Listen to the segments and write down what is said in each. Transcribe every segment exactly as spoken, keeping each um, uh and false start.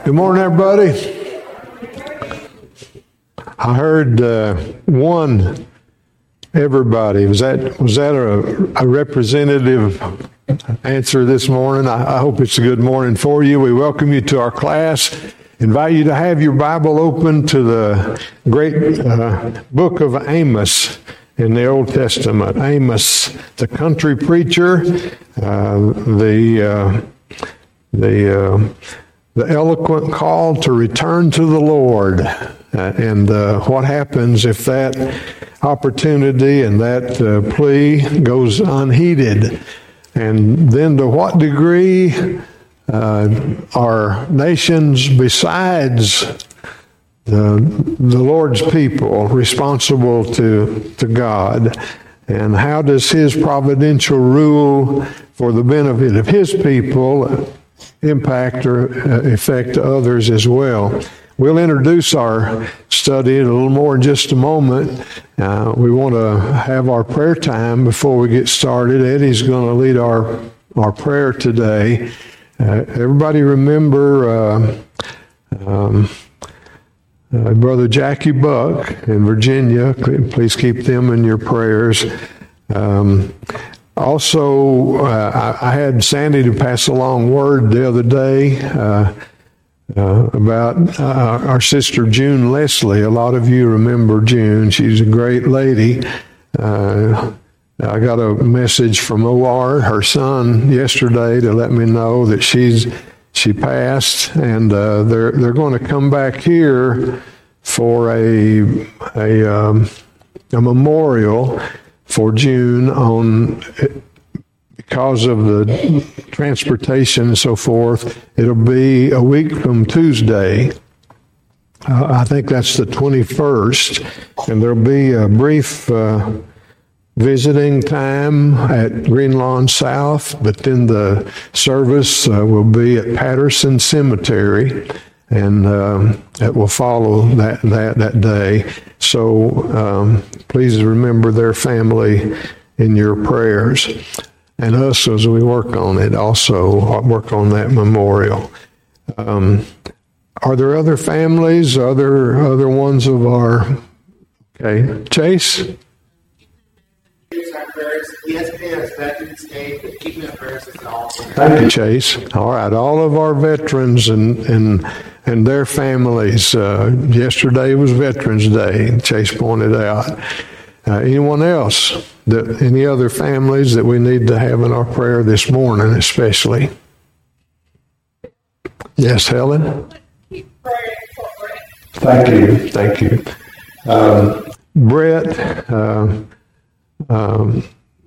Good morning, everybody. I heard uh, one, everybody. Was that was that a, a representative answer this morning? I, I hope it's a good morning for you. We welcome you to our class. Invite you to have your Bible open to the great uh, book of Amos in the Old Testament. Amos, the country preacher, uh, the uh, the uh, the eloquent call to return to the Lord, uh, and uh, what happens if that opportunity and that uh, plea goes unheeded, and then to what degree uh, are nations besides the the Lord's people responsible to to God, and how does His providential rule for the benefit of His people impact or affect others as well? We'll introduce our study a little more in just a moment. Uh, we want to have our prayer time before we get started. Eddie's going to lead our, our prayer today. Uh, everybody remember uh, um, uh, Brother Jackie Buck in Virginia. Please keep them in your prayers. Um, Also, uh, I, I had Sandy to pass along word the other day uh, uh, about uh, our sister June Leslie. A lot of you remember June. She's a great lady. Uh, I got a message from O R, her son, yesterday to let me know that she's she passed, and uh, they're they're going to come back here for a a um, a memorial for June on, because of the transportation and so forth. It'll be a week from Tuesday. Uh, I think that's the twenty-first, and there'll be a brief uh, visiting time at Green Lawn South, but then the service uh, will be at Patterson Cemetery, and um, it will follow that that, that day. So um, please remember their family in your prayers, and us as we work on it, also work on that memorial. Um, are there other families, other other ones of our... Okay, Chase? Thank you, Chase. All right, all of our veterans and and and their families. Uh, yesterday was Veterans Day, Chase pointed out. Uh, anyone else, that any other families that we need to have in our prayer this morning, especially? Yes, Helen? Thank you, thank you. Um, Brett uh, um,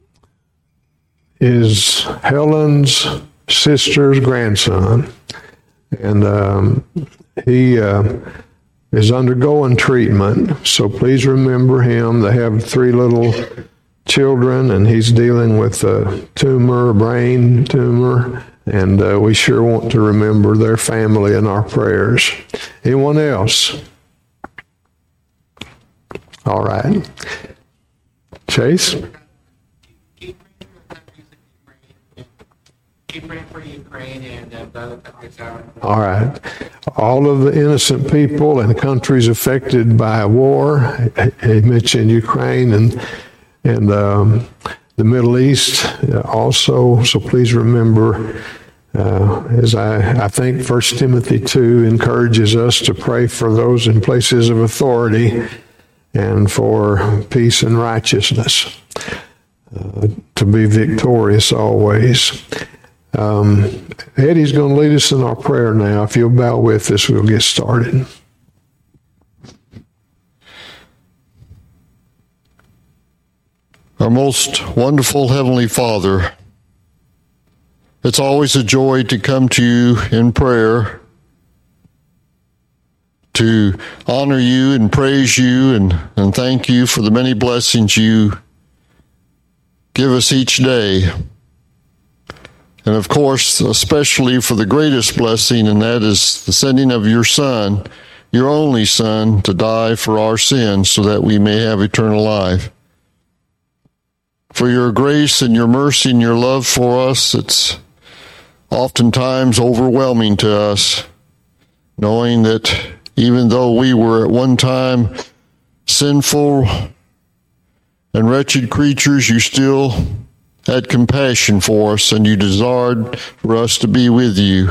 is Helen's sister's grandson, and um, he uh, is undergoing treatment, so please remember him. They have three little children, and he's dealing with a tumor, a brain tumor, and uh, we sure want to remember their family in our prayers. Anyone else? All right. Chase? Keep praying for Ukraine and uh, the other countries around. All right. All of the innocent people and countries affected by war. He mentioned Ukraine and and um, the Middle East also. So please remember, uh, as I, I think First Timothy two encourages us to pray for those in places of authority and for peace and righteousness, uh, to be victorious always. Um, Eddie's going to lead us in our prayer now. If you'll bow with us, we'll get started. Our most wonderful Heavenly Father, it's always a joy to come to you in prayer, to honor you and praise you and, and thank you for the many blessings you give us each day. And of course, especially for the greatest blessing, and that is the sending of your Son, your only Son, to die for our sins so that we may have eternal life. For your grace and your mercy and your love for us, it's oftentimes overwhelming to us. knowing that even though we were at one time sinful and wretched creatures, you still had compassion for us, and you desired for us to be with you.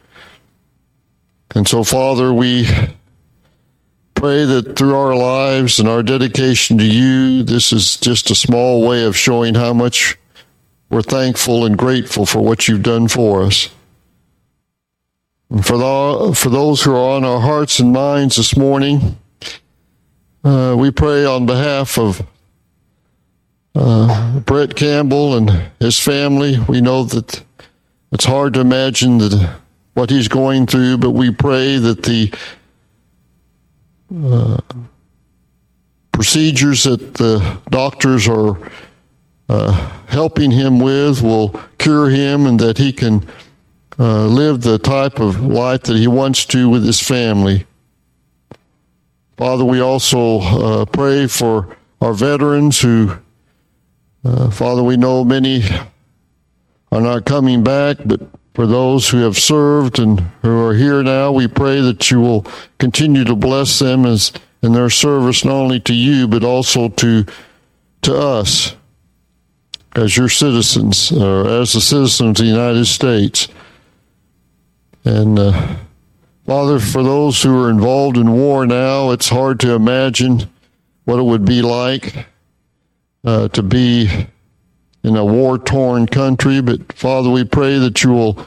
And so, Father, we pray that through our lives and our dedication to you, this is just a small way of showing how much we're thankful and grateful for what you've done for us. And for, the, for those who are on our hearts and minds this morning, uh, we pray on behalf of uh, Brett Campbell and his family. We know that it's hard to imagine that what he's going through, but we pray that the uh, procedures that the doctors are uh, helping him with will cure him, and that he can uh, live the type of life that he wants to with his family. Father, we also uh, pray for our veterans who, uh, Father, we know many are not coming back, but for those who have served and who are here now, we pray that you will continue to bless them as in their service, not only to you, but also to to us as your citizens, or as the citizens of the United States. And uh, Father, for those who are involved in war now, it's hard to imagine what it would be like uh, to be in a war-torn country. But Father, we pray that you will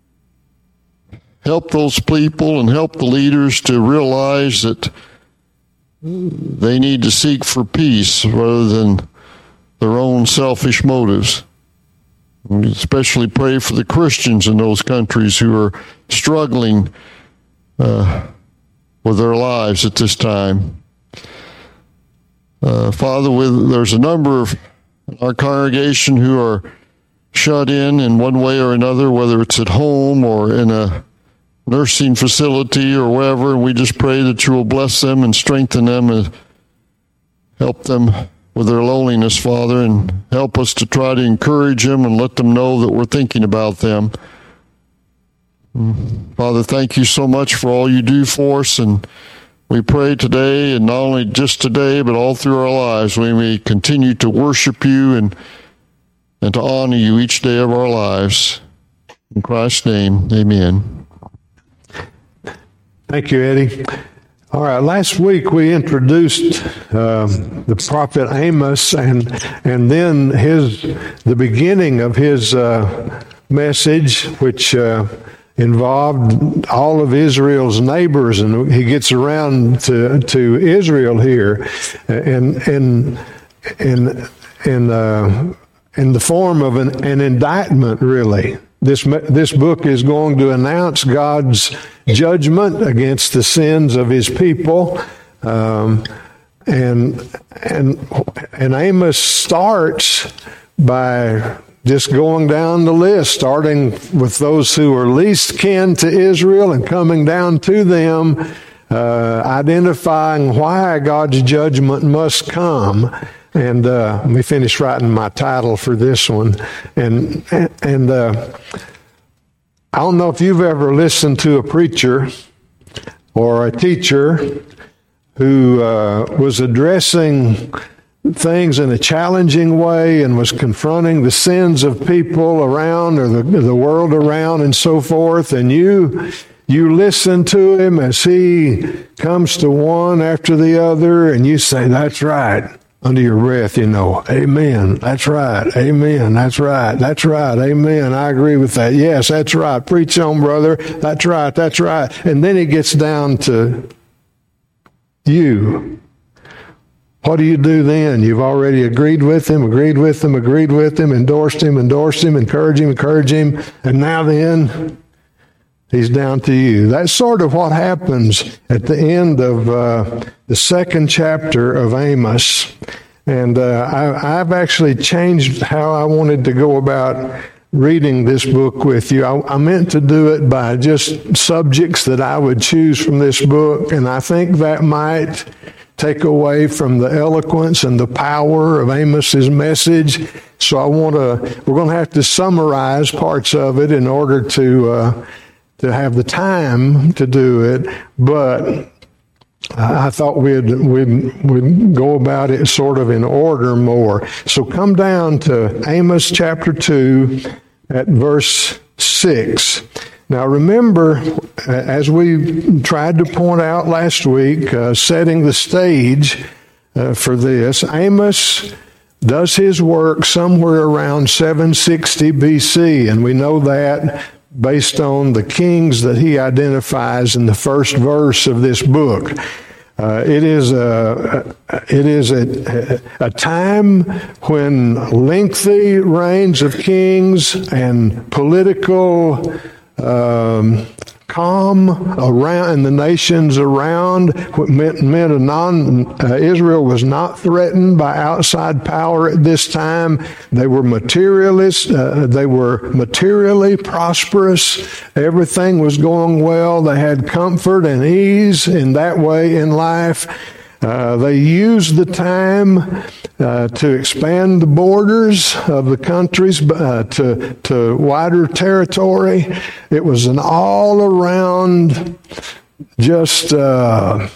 help those people and help the leaders to realize that they need to seek for peace rather than their own selfish motives. We especially pray for the Christians in those countries who are struggling uh, with their lives at this time. Uh, Father, with, there's a number of our congregation who are shut in in one way or another, whether it's at home or in a nursing facility or wherever, and we just pray that you will bless them and strengthen them and help them with their loneliness, Father, and help us to try to encourage them and let them know that we're thinking about them. Father, thank you so much for all you do for us, and we pray today, and not only just today, but all through our lives, we may continue to worship you and and to honor you each day of our lives. In Christ's name, amen. Thank you, Eddie. All right, last week we introduced uh, the prophet Amos, and and then his the beginning of his uh, message, which uh, involved all of Israel's neighbors, and he gets around to to Israel here, and and and in uh, in the form of an, an indictment, really. This this book is going to announce God's judgment against the sins of His people, um, and and and Amos starts by just going down the list, starting with those who are least kin to Israel and coming down to them, uh, identifying why God's judgment must come. And uh, let me finish writing my title for this one. And and uh, I don't know if you've ever listened to a preacher or a teacher who uh, was addressing things in a challenging way and was confronting the sins of people around or the, the world around and so forth. And you you listen to him as he comes to one after the other, and you say, "That's right." Under your breath, you know, amen, that's right, amen, that's right, that's right, amen, I agree with that, yes, that's right, preach on, brother, that's right, that's right. And then it gets down to you. What do you do then? You've already agreed with him, agreed with him, agreed with him, endorsed him, endorsed him, encouraged him, encouraged him, and now then, he's down to you. That's sort of what happens at the end of uh, the second chapter of Amos. And uh, I, I've actually changed how I wanted to go about reading this book with you. I, I meant to do it by just subjects that I would choose from this book, and I think that might take away from the eloquence and the power of Amos's message. So I want to, we're going to have to summarize parts of it in order to uh, to have the time to do it, but I thought we'd, we'd, we'd go about it sort of in order more. So come down to Amos chapter two at verse six. Now remember, as we tried to point out last week, uh, setting the stage uh, for this, Amos does his work somewhere around seven sixty B C, and we know that based on the kings that he identifies in the first verse of this book. Uh, it is a it is a, a time when lengthy reigns of kings and political um, calm around in the nations around meant, meant a non uh, Israel was not threatened by outside power at this time. They were materialists. Uh, they were materially prosperous. Everything was going well. They had comfort and ease in that way in life. Uh, they used the time uh, to expand the borders of the countries uh, to, to wider territory. It was an all-around, just uh,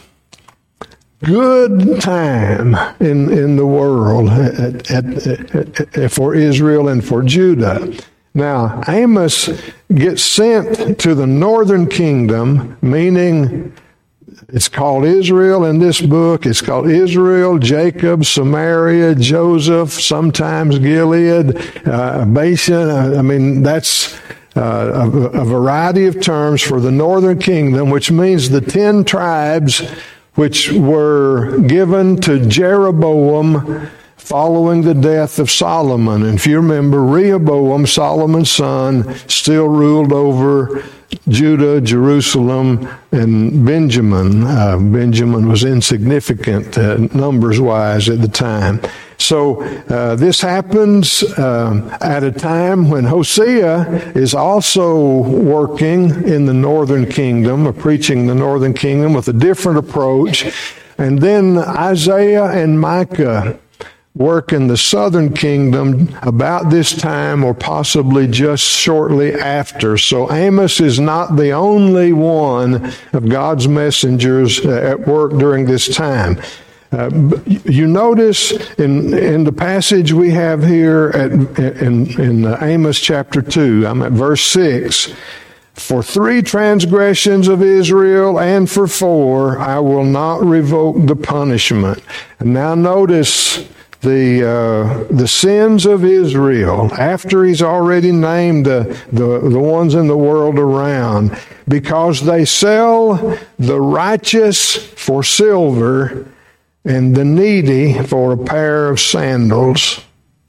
good time in in the world at, at, at, for Israel and for Judah. Now, Amos gets sent to the northern kingdom, meaning it's called Israel in this book. It's called Israel, Jacob, Samaria, Joseph, sometimes Gilead, uh, Bashan. I mean, that's uh, a, a variety of terms for the northern kingdom, which means the ten tribes which were given to Jeroboam following the death of Solomon. And if you remember, Rehoboam, Solomon's son, still ruled over Judah, Jerusalem, and Benjamin. Uh, Benjamin was insignificant uh, numbers-wise at the time. So uh, this happens uh, at a time when Hosea is also working in the northern kingdom, or preaching the northern kingdom with a different approach. And then Isaiah and Micah work in the southern kingdom about this time, or possibly just shortly after. So Amos is not the only one of God's messengers at work during this time. Uh, you notice in in the passage we have here at, in, in Amos chapter two, I'm at verse six, for three transgressions of Israel and for four, I will not revoke the punishment. And now notice the uh, the sins of Israel, after he's already named the, the, the ones in the world around, because they sell the righteous for silver and the needy for a pair of sandals.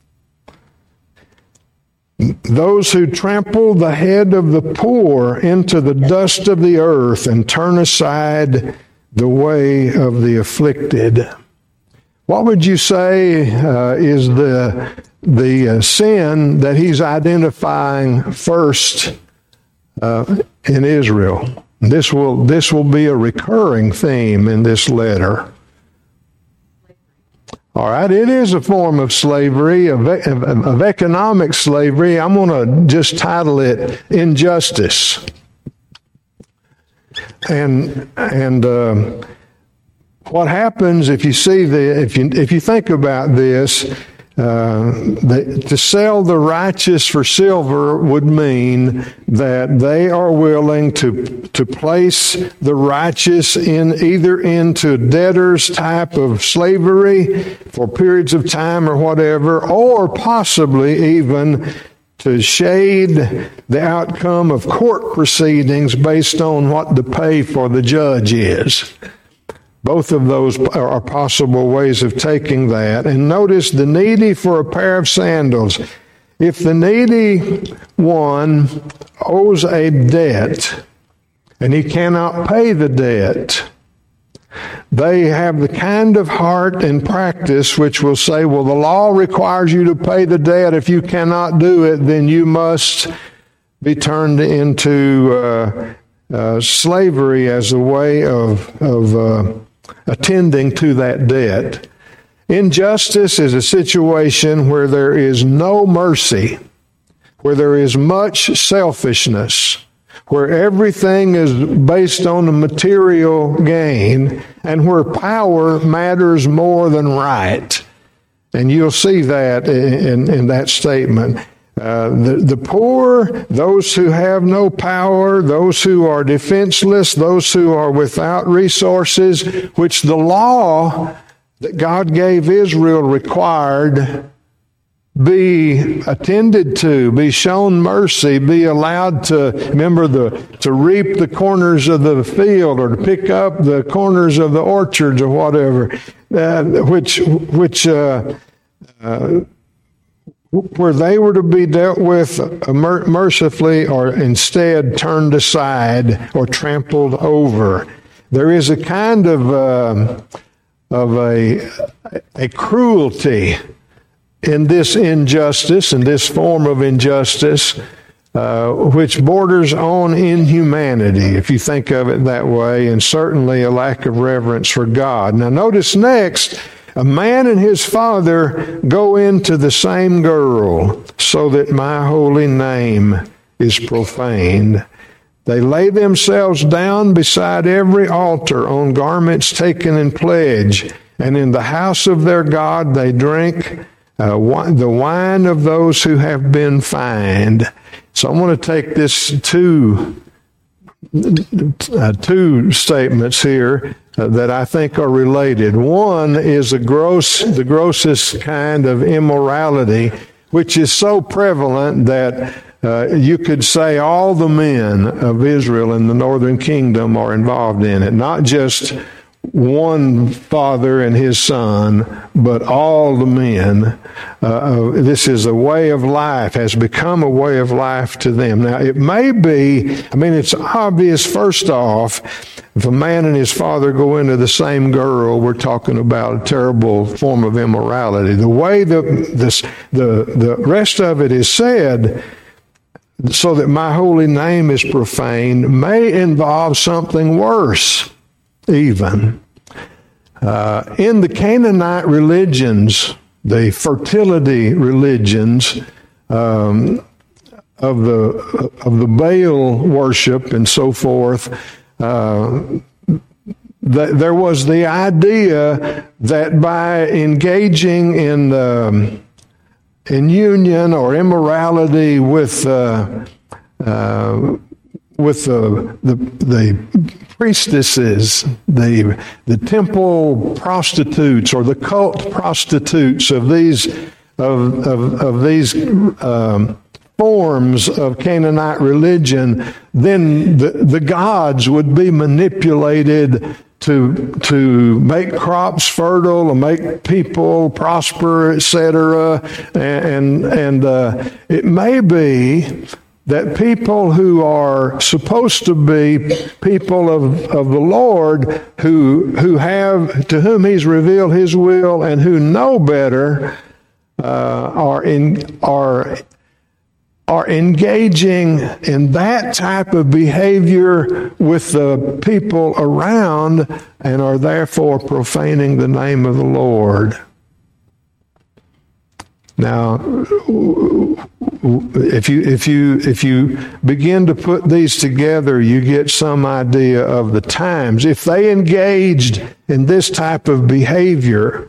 Those who trample the head of the poor into the dust of the earth and turn aside the way of the afflicted. What would you say uh, is the the uh, sin that he's identifying first uh, in Israel? This will this will be a recurring theme in this letter. All right, it is a form of slavery, of, of, of economic slavery. I'm going to just title it injustice. And and. Uh, What happens if you see the if you if you think about this, uh, the, to sell the righteous for silver would mean that they are willing to to place the righteous in either into debtors type of slavery for periods of time or whatever, or possibly even to shade the outcome of court proceedings based on what the pay for the judge is. Both of those are possible ways of taking that. And notice the needy for a pair of sandals. If the needy one owes a debt and he cannot pay the debt, they have the kind of heart and practice which will say, well, the law requires you to pay the debt. If you cannot do it, then you must be turned into uh, uh, slavery as a way of, of uh, attending to that debt. Injustice is a situation where there is no mercy, where there is much selfishness, where everything is based on the material gain, and where power matters more than right. And you'll see that in, in that statement. Uh, the, the poor, those who have no power, those who are defenseless, those who are without resources, which the law that God gave Israel required, be attended to, be shown mercy, be allowed to, remember, the to reap the corners of the field or to pick up the corners of the orchards or whatever, uh, which, which, uh, uh, where they were to be dealt with mercifully or instead turned aside or trampled over. There is a kind of uh, of a a cruelty in this injustice, in this form of injustice, uh, which borders on inhumanity, if you think of it that way, and certainly a lack of reverence for God. Now notice next, a man and his father go into the same girl, so that my holy name is profaned. They lay themselves down beside every altar on garments taken in pledge, and in the house of their God they drink uh, wine, the wine of those who have been fined. So I want to take this two, uh, two statements here Uh, that I think are related. One is a gross, the grossest kind of immorality, which is so prevalent that uh, you could say all the men of Israel in the northern kingdom are involved in it. Not just one father and his son, but all the men. Uh, this is a way of life, has become a way of life to them. Now, it may be, I mean, it's obvious, first off, if a man and his father go into the same girl, we're talking about a terrible form of immorality. The way the, this, the, the rest of it is said, so that my holy name is profaned, may involve something worse. Even uh, in the Canaanite religions, the fertility religions um, of the of the Baal worship and so forth, uh, th- there was the idea that by engaging in um, in union or immorality with uh, uh, with the the, the priestesses, the the temple prostitutes or the cult prostitutes of these of of, of these um, forms of Canaanite religion, then the, the gods would be manipulated to to make crops fertile, to make people prosper, et cetera. And and uh, it may be that people who are supposed to be people of, of the Lord, who who have to whom He's revealed His will and who know better, uh, are in are are engaging in that type of behavior with the people around, and are therefore profaning the name of the Lord. Now, if you if you if you begin to put these together, you get some idea of the times. If they engaged in this type of behavior,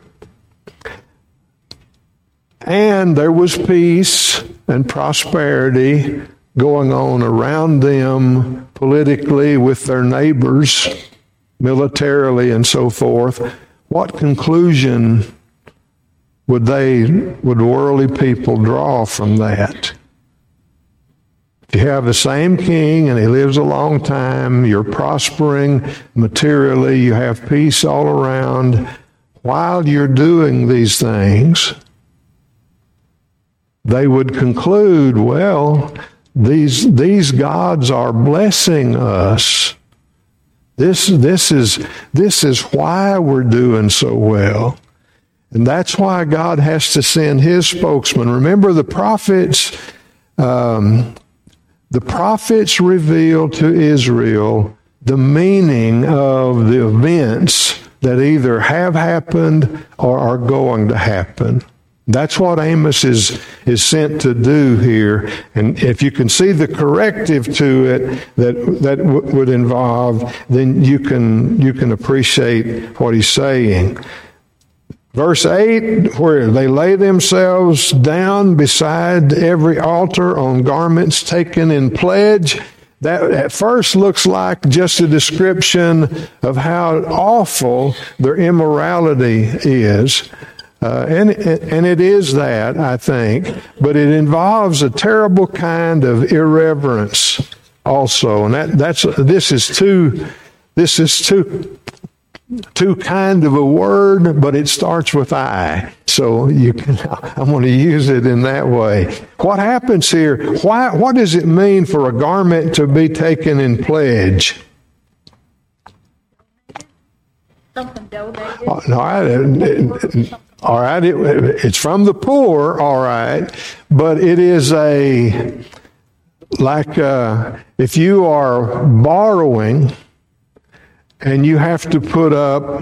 and there was peace and prosperity going on around them politically, with their neighbors, militarily, and so forth, what conclusion would they, would worldly people draw from that? If you have the same king and he lives a long time, you're prospering materially, you have peace all around, while you're doing these things, they would conclude, well, these these gods are blessing us. This this is this is why we're doing so well. And that's why God has to send His spokesman. Remember, the prophets, um, the prophets revealed to Israel the meaning of the events that either have happened or are going to happen. That's what Amos is, is sent to do here. And if you can see the corrective to it that that w- would involve, then you can you can appreciate what he's saying. Verse eight, where they lay themselves down beside every altar on garments taken in pledge. That at first looks like just a description of how awful their immorality is. Uh, and, and it is that, I think, but it involves a terrible kind of irreverence also. And that, that's, this is too, this is too, too kind of a word, but it starts with I. So you can, I'm going to use it in that way. What happens here? Why, what does it mean for a garment to be taken in pledge? Something donated. Uh, no, I, it, all right, it, it's from the poor, all right, but it is a, like uh, if you are borrowing and you have to put up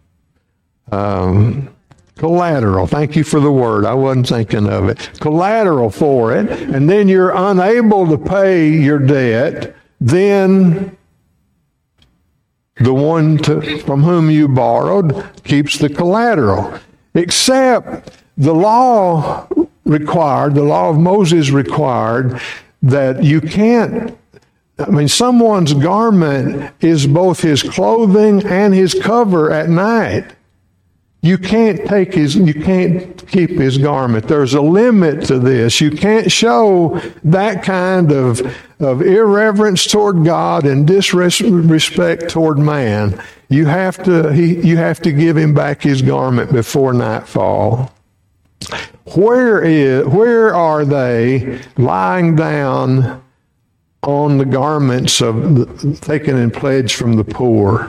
um, collateral. Thank you for the word. I wasn't thinking of it. Collateral for it, and then you're unable to pay your debt, then the one to, from whom you borrowed keeps the collateral. Except the law required, the law of Moses required that you can't, I mean, someone's garment is both his clothing and his cover at night. You can't take his, you can't keep his garment. There's a limit to this. You can't show that kind of, of irreverence toward God and disrespect toward man. You have to, he, you have to give him back his garment before nightfall. Where is, where are they lying down on the garments of the, taken in pledge from the poor?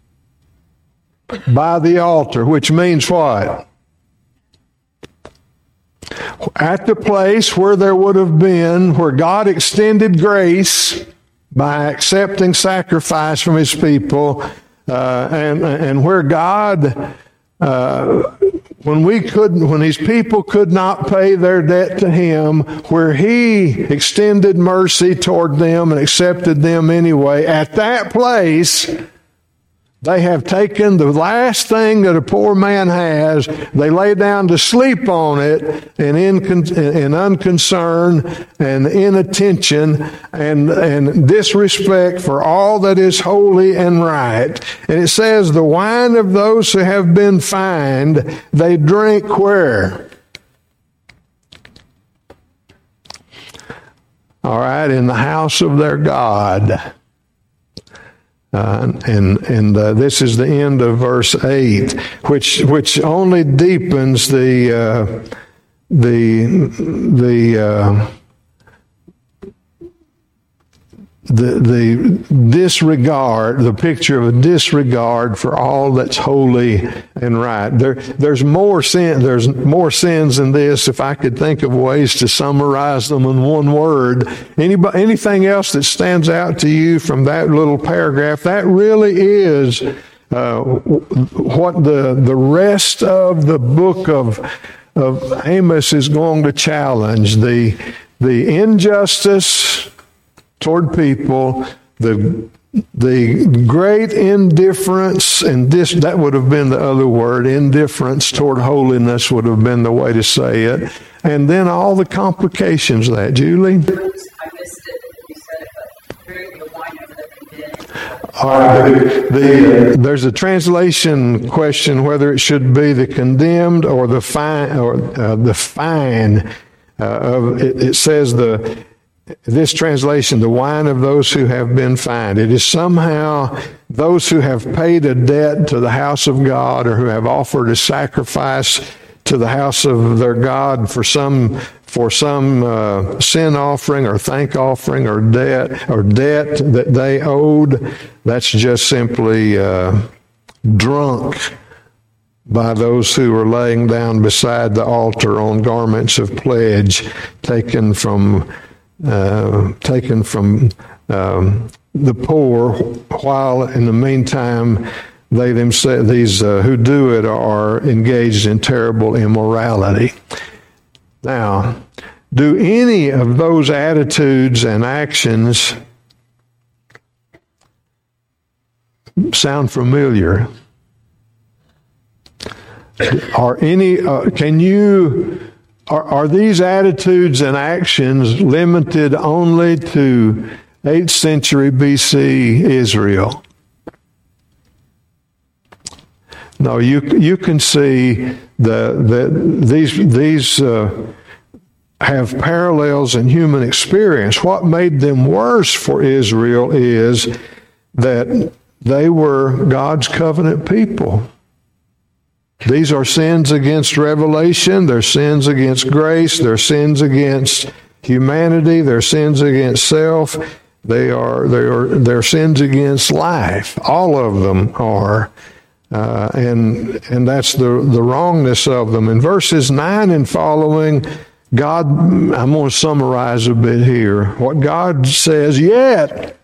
By the altar, which means what? At the place where there would have been, where God extended grace by accepting sacrifice from his people, uh, and and where God, uh, when we couldn't, when his people could not pay their debt to him, where he extended mercy toward them and accepted them anyway, at that place, they have taken the last thing that a poor man has, they lay down to sleep on it in, in, in unconcern and inattention and, and disrespect for all that is holy and right. And it says, the wine of those who have been fined, they drink where? All right, in the house of their God. Uh, and and uh, this is the end of verse eight, which which only deepens the uh, the the uh, the the disregard, the picture of a disregard for all that's holy and right. There there's more sin. There's more sins in this. If I could think of ways to summarize them in one word, anybody, anything else that stands out to you from that little paragraph, that really is uh, what the the rest of the book of of Amos is going to challenge: the the injustice toward people, the the great indifference, and this, that would have been the other word, indifference toward holiness would have been the way to say it, and then all the complications of that. Julie? I missed it. You said it, but during the wine of the condemned. All right, the, the, uh, there's a translation question whether it should be the condemned or the fine, or uh, the fine uh, of it, it says the this translation, the wine of those who have been fined. It is somehow those who have paid a debt to the house of God or who have offered a sacrifice to the house of their God for some for some uh, sin offering or thank offering or debt or debt that they owed. That's just simply uh, drunk by those who are laying down beside the altar on garments of pledge taken from Uh, taken from um, the poor, while in the meantime they themselves, these uh, who do it are engaged in terrible immorality. Now, do any of those attitudes and actions sound familiar? Are any? Uh, can you? Are, are these attitudes and actions limited only to eighth century B C Israel? No, you you can see the the these these uh, have parallels in human experience. What made them worse for Israel is that they were God's covenant people. These are sins against revelation, they're sins against grace, they're sins against humanity, they're sins against self, they are they are they're sins against life. All of them are. Uh, and and that's the, the wrongness of them. In verses nine and following, God, I'm going to summarize a bit here. What God says, yet,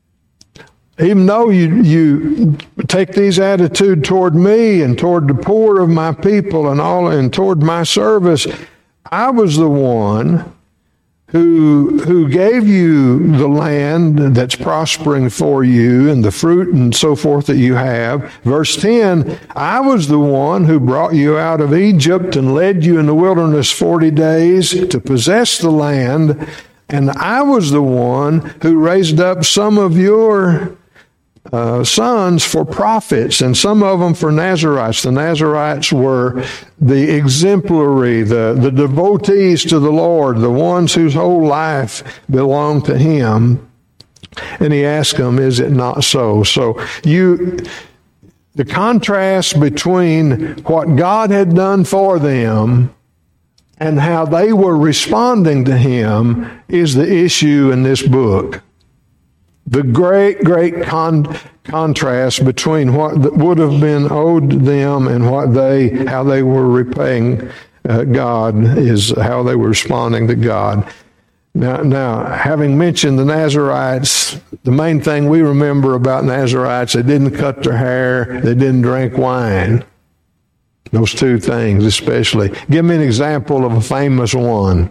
even though you, you take these attitude toward me and toward the poor of my people and all and toward my service, I was the one who who gave you the land that's prospering for you and the fruit and so forth that you have. Verse ten, I was the one who brought you out of Egypt and led you in the wilderness forty days to possess the land, and I was the one who raised up some of your Uh, sons for prophets, and some of them for Nazarites. The Nazarites were the exemplary, the, the devotees to the Lord, the ones whose whole life belonged to Him. And He asked them, is it not so? So you, the contrast between what God had done for them and how they were responding to Him is the issue in this book. The great, great con- contrast between what would have been owed them and what they, how they were repaying uh, God is how they were responding to God. Now, now, having mentioned the Nazarites, the main thing we remember about Nazarites, they didn't cut their hair, they didn't drink wine. Those two things especially. Give me an example of a famous one.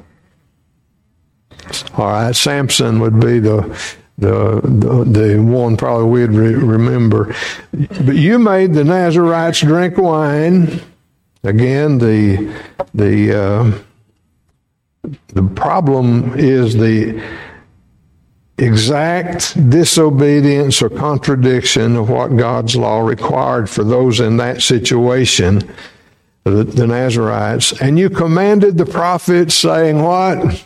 All right, Samson would be the The, the the one probably we'd re- remember. But you made the Nazarites drink wine. Again, the the uh, the problem is the exact disobedience or contradiction of what God's law required for those in that situation, the, the Nazarites. And you commanded the prophets, saying what?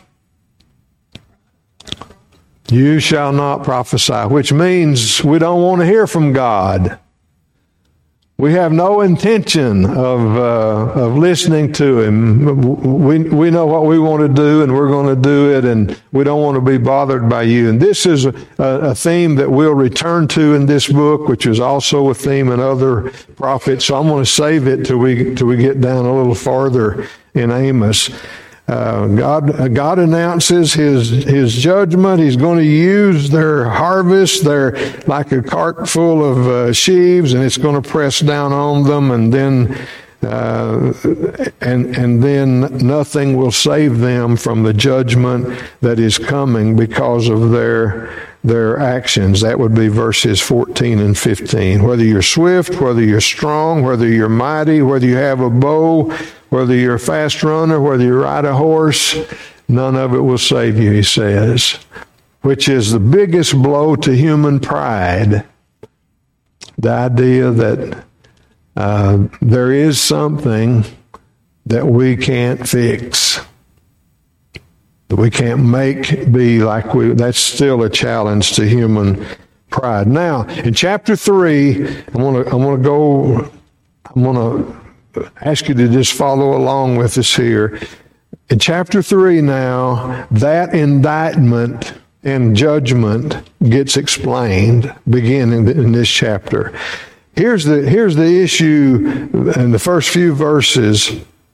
You shall not prophesy, which means we don't want to hear from God. We have no intention of uh, of listening to Him. We we know what we want to do, and we're going to do it, and we don't want to be bothered by you. And this is a, a theme that we'll return to in this book, which is also a theme in other prophets. So I'm going to save it till we till we get down a little farther in Amos. Uh, God, God announces His His judgment. He's going to use their harvest. They're like a cart full of uh, sheaves, and it's going to press down on them, and then uh, and and then nothing will save them from the judgment that is coming because of their their actions. That would be verses fourteen and fifteen. Whether you're swift, whether you're strong, whether you're mighty, whether you have a bow, whether you're a fast runner, whether you ride a horse, none of it will save you, he says, which is the biggest blow to human pride. The idea that uh, there is something that we can't fix, that we can't make be like we, that's still a challenge to human pride. Now, in chapter three, I'm going to, I'm going to go, I'm going to ask you to just follow along with us here. In chapter three now, that indictment and judgment gets explained beginning in this chapter. Here's the, here's the issue in the first few verses.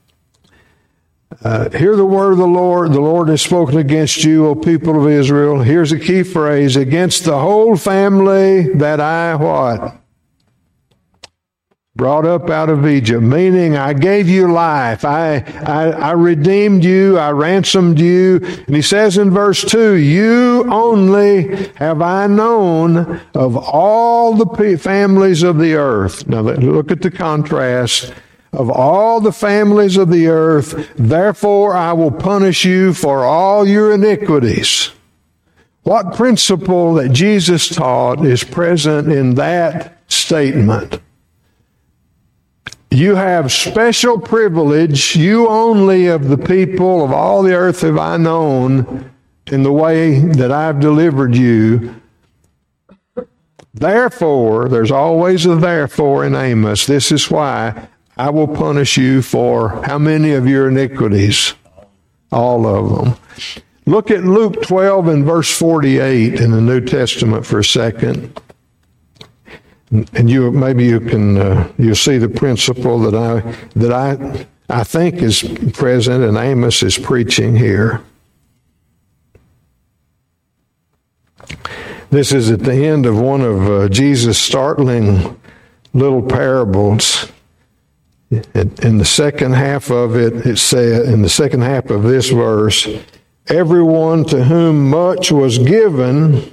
Uh, hear the word of the Lord. The Lord has spoken against you, O people of Israel. Here's a key phrase. Against the whole family that I what? brought up out of Egypt, meaning I gave you life. I, I, I redeemed you. I ransomed you. And he says in verse two, you only have I known of all the families of the earth. Now look at the contrast. Of all the families of the earth, therefore I will punish you for all your iniquities. What principle that Jesus taught is present in that statement? You have special privilege, you only of the people of all the earth have I known in the way that I've delivered you. Therefore, there's always a therefore in Amos. This is why I will punish you for how many of your iniquities? All of them. Look at Luke twelve and verse forty-eight in the New Testament for a second. And you maybe you can uh, you'll see the principle that I that I I think is present and Amos is preaching here. This is at the end of one of uh, Jesus' startling little parables. In the second half of it, it said in the second half of this verse, everyone to whom much was given,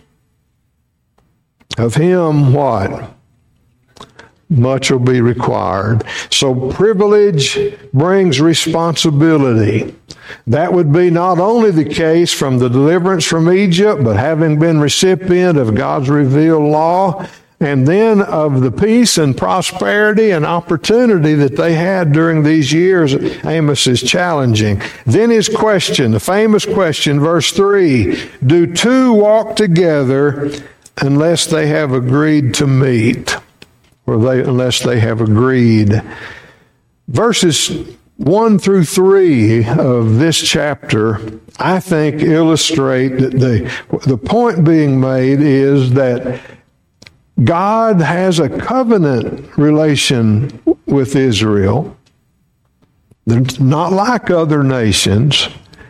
of him what? Much will be required. So privilege brings responsibility. That would be not only the case from the deliverance from Egypt, but having been recipient of God's revealed law, and then of the peace and prosperity and opportunity that they had during these years Amos is challenging. Then his question, the famous question, verse three, do two walk together unless they have agreed to meet? Or they, unless they have agreed. Verses one through three of this chapter, I think, illustrate that the, the point being made is that God has a covenant relation with Israel. They're not like other nations.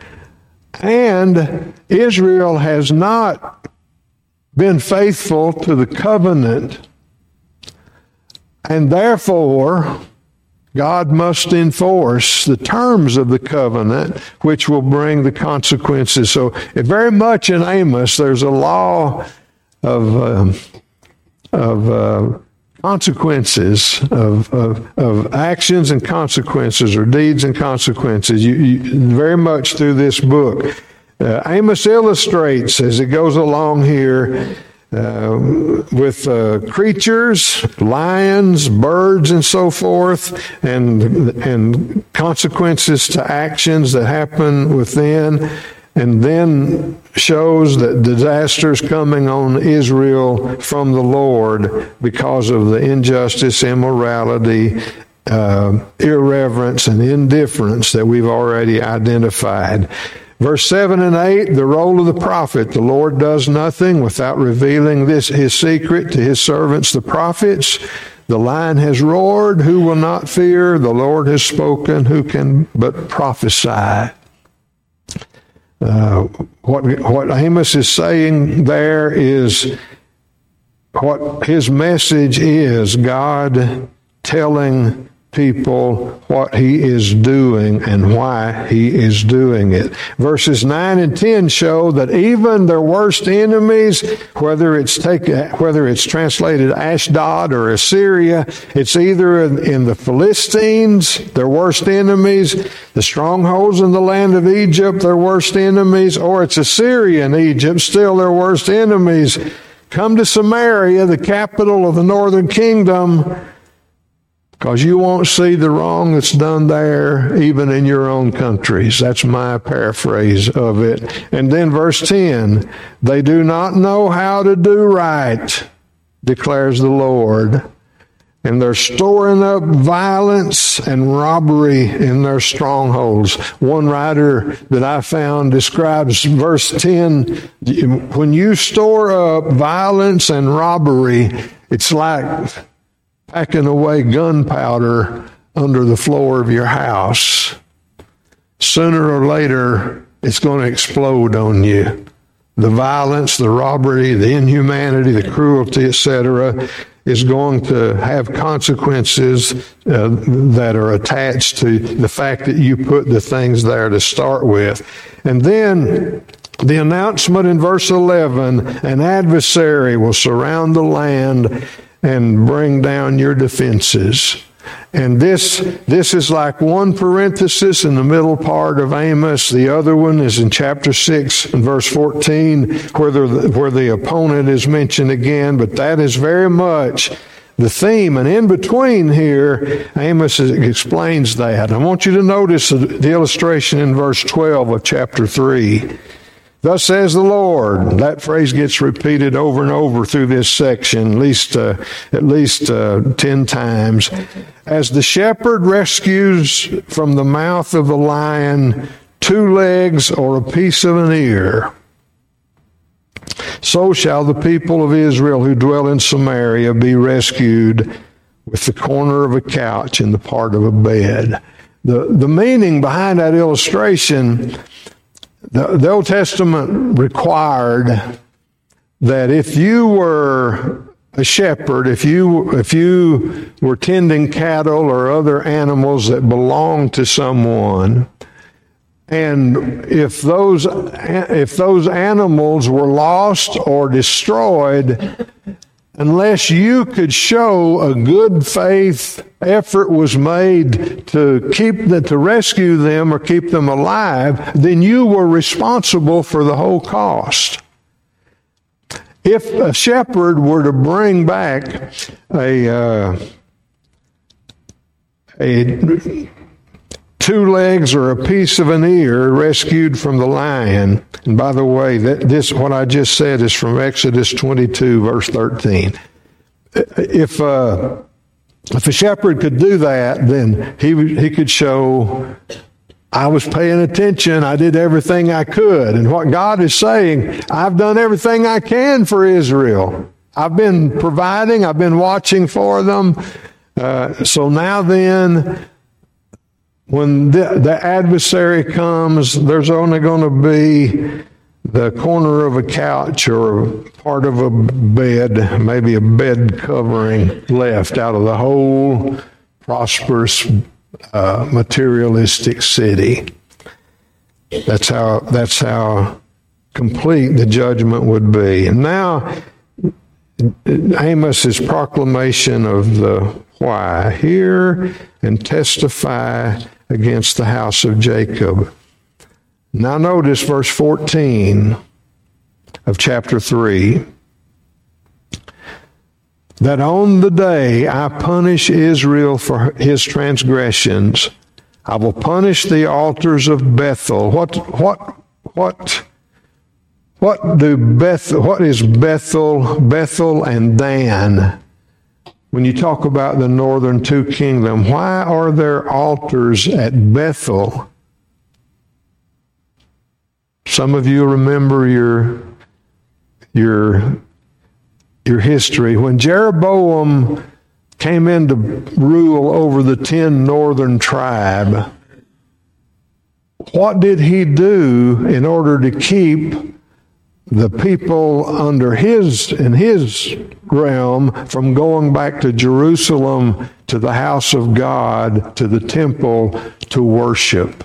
And Israel has not been faithful to the covenant. And therefore, God must enforce the terms of the covenant, which will bring the consequences. So very much in Amos, there's a law of um, of uh, consequences, of, of of actions and consequences, or deeds and consequences. You, you, very much through this book, uh, Amos illustrates as it goes along here. Uh, with uh, creatures, lions, birds, and so forth, and and consequences to actions that happen within, and then shows that disasters coming on Israel from the Lord because of the injustice, immorality, uh, irreverence, and indifference that we've already identified. Verse seven and eight, the role of the prophet. The Lord does nothing without revealing this his secret to his servants, the prophets. The lion has roared, who will not fear? The Lord has spoken, who can but prophesy? Uh, what, what Amos is saying there is what his message is, God telling people what he is doing and why he is doing it. Verses nine and ten show that even their worst enemies, whether it's take, whether it's translated Ashdod or Assyria, it's either in, in the Philistines, their worst enemies, the strongholds in the land of Egypt, their worst enemies, or it's Assyria and Egypt, still their worst enemies. Come to Samaria, the capital of the northern kingdom, because you won't see the wrong that's done there, even in your own countries. That's my paraphrase of it. And then verse ten, they do not know how to do right, declares the Lord. And they're storing up violence and robbery in their strongholds. One writer that I found describes verse ten, when you store up violence and robbery, it's like packing away gunpowder under the floor of your house. Sooner or later, it's going to explode on you. The violence, the robbery, the inhumanity, the cruelty, et cetera. is going to have consequences uh, that are attached to the fact that you put the things there to start with. And then the announcement in verse eleven, an adversary will surround the land and bring down your defenses. And this this is like one parenthesis in the middle part of Amos. The other one is in chapter six and verse fourteen, where the, where the opponent is mentioned again. But that is very much the theme. And in between here, Amos explains that. I want you to notice the illustration in verse twelve of chapter three. Thus says the Lord. That phrase gets repeated over and over through this section, at least uh, at least uh, ten times. As the shepherd rescues from the mouth of the lion two legs or a piece of an ear, so shall the people of Israel who dwell in Samaria be rescued with the corner of a couch and the part of a bed. The, the meaning behind that illustration, The, the Old Testament required that if you were a shepherd, if you if you were tending cattle or other animals that belonged to someone, and if those if those animals were lost or destroyed, unless you could show a good faith effort was made to keep the, to rescue them or keep them alive, then you were responsible for the whole cost. If a shepherd were to bring back a uh, a two legs or a piece of an ear rescued from the lion, and by the way, that this what I just said is from Exodus twenty-two, verse thirteen. If uh, if a shepherd could do that, then he he could show, I was paying attention, I did everything I could. And what God is saying, I've done everything I can for Israel. I've been providing, I've been watching for them. Uh, so now then, when the, the adversary comes, there's only going to be the corner of a couch or part of a bed, maybe a bed covering left out of the whole prosperous, uh, materialistic city. That's how, that's how complete the judgment would be. And now, Amos's proclamation of the why. Hear and testify against the house of Jacob. Now notice verse fourteen of chapter three. That on the day I punish Israel for his transgressions, I will punish the altars of Bethel. What what what what do Bethel what is Bethel, Bethel and Dan? When you talk about the northern two kingdoms, why are there altars at Bethel? Some of you remember your your your history. When Jeroboam came in to rule over the ten northern tribes, what did he do in order to keep the people under his in his realm from going back to Jerusalem, to the house of God, to the temple to worship?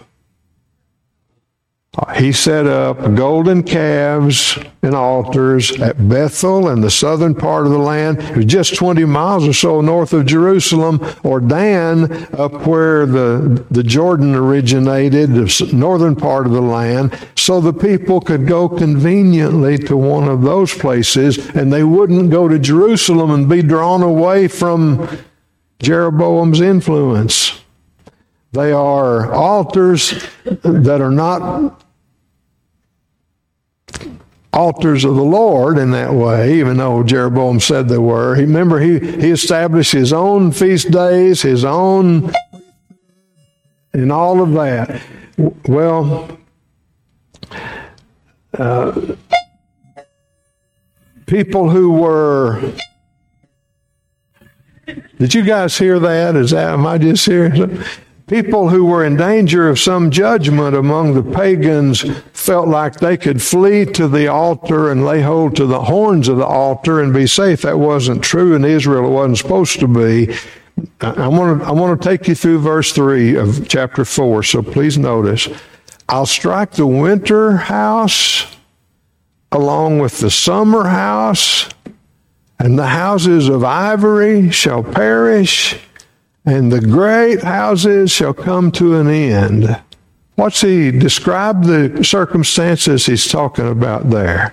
He set up golden calves and altars at Bethel in the southern part of the land. It was just twenty miles or so north of Jerusalem, or Dan, up where the, the Jordan originated, the northern part of the land, so the people could go conveniently to one of those places, and they wouldn't go to Jerusalem and be drawn away from Jeroboam's influence. They are altars that are not altars of the Lord in that way, even though Jeroboam said they were. Remember, he, he established his own feast days, his own, and all of that. Well, uh, people who were... Did you guys hear that? Is that, am I just hearing? People who were in danger of some judgment among the pagans felt like they could flee to the altar and lay hold to the horns of the altar and be safe. That wasn't true in Israel. It wasn't supposed to be. I want to, I want to take you through verse three of chapter four, so please notice. I'll strike the winter house along with the summer house, and the houses of ivory shall perish, and the great houses shall come to an end. What's he describe the circumstances he's talking about there?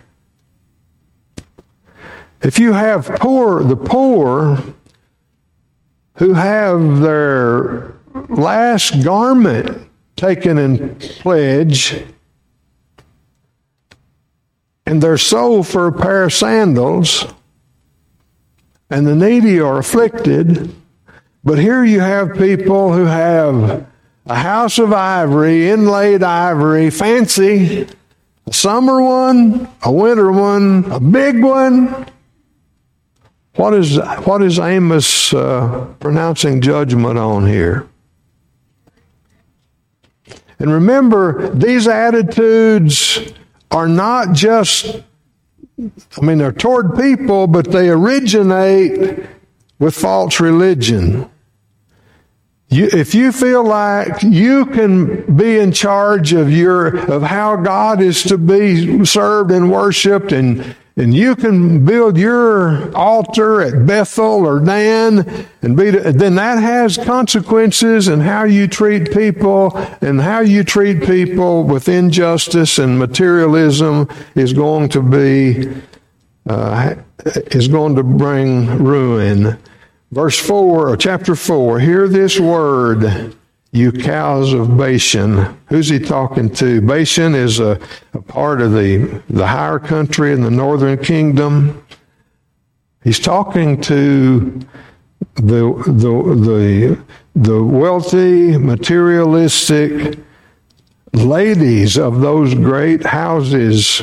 If you have poor, the poor who have their last garment taken in pledge, and they're sold for a pair of sandals, and the needy are afflicted. But here you have people who have a house of ivory, inlaid ivory, fancy, a summer one, a winter one, a big one. What is, what is Amos uh, pronouncing judgment on here? And remember, these attitudes are not just, I mean, they're toward people, but they originate with false religion. You, if you feel like you can be in charge of your of how God is to be served and worshipped, and and you can build your altar at Bethel or Dan, and be, then that has consequences in how you treat people, and how you treat people with injustice and materialism is going to be uh, is going to bring ruin. Verse four, or chapter four, hear this word, you cows of Bashan. Who's he talking to? Bashan is a, a part of the, the higher country in the northern kingdom. He's talking to the, the, the, the wealthy, materialistic ladies of those great houses.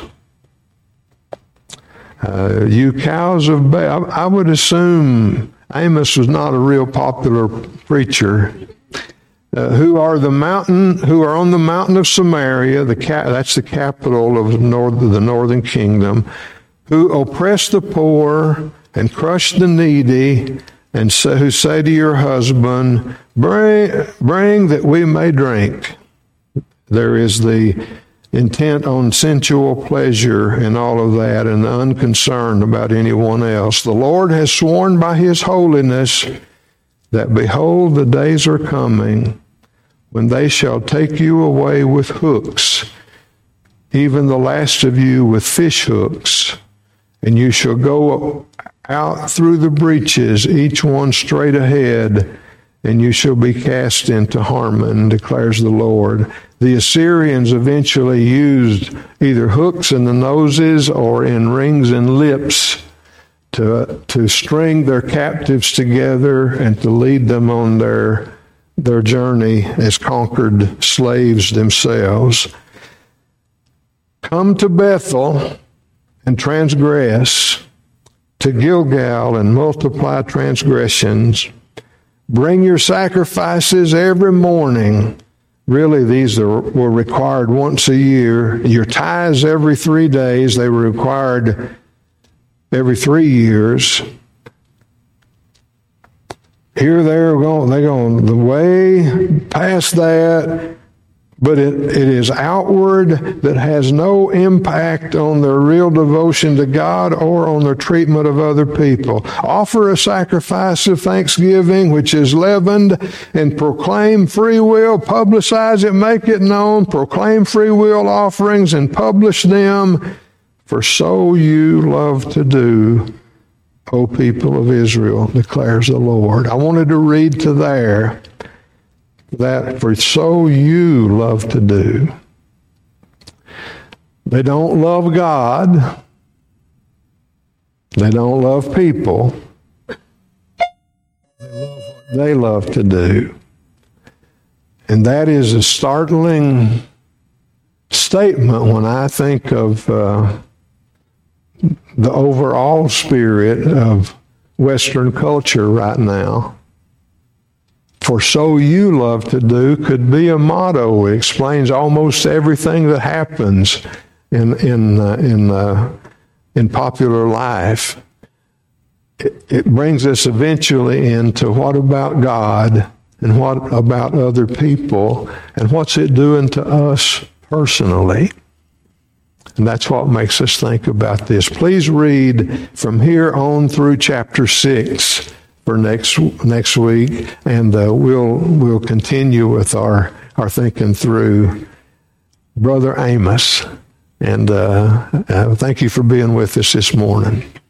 Uh, you cows of Bashan. I, I would assume Amos was not a real popular preacher. Uh, who are the mountain? Who are on the mountain of Samaria? The ca- that's the capital of north, the northern kingdom. Who oppress the poor and crush the needy, and say, who say to your husband, "Bring, bring that we may drink." There is the intent on sensual pleasure and all of that, and unconcerned about anyone else. The Lord has sworn by his holiness that, behold, the days are coming when they shall take you away with hooks, even the last of you with fish hooks, and you shall go out through the breaches, each one straight ahead, and you shall be cast into Harmon, declares the Lord. The Assyrians eventually used either hooks in the noses or in rings and lips to to string their captives together and to lead them on their their journey as conquered slaves themselves. Come to Bethel and transgress, to Gilgal and multiply transgressions. Bring your sacrifices every morning. Really, these are, were required once a year. Your tithes every three days. They were required every three years. Here they're going, they're going the way past that, but it, it is outward that has no impact on their real devotion to God or on their treatment of other people. Offer a sacrifice of thanksgiving which is leavened, and proclaim free will, publicize it, make it known, proclaim free will offerings and publish them, for so you love to do, O people of Israel, declares the Lord. I wanted to read to there that for so you love to do. They don't love God. They don't love people. They love what they love to do. And that is a startling statement when I think of uh, the overall spirit of Western culture right now. for so you love to do could be a motto. It explains almost everything that happens in in uh, in uh, in popular life. It, it brings us eventually into what about God and what about other people and what's it doing to us personally. And that's what makes us think about this. Please read from here on through chapter six for next next week, and uh, we'll we'll continue with our our thinking through Brother Amos. And uh, uh, thank you for being with us this morning.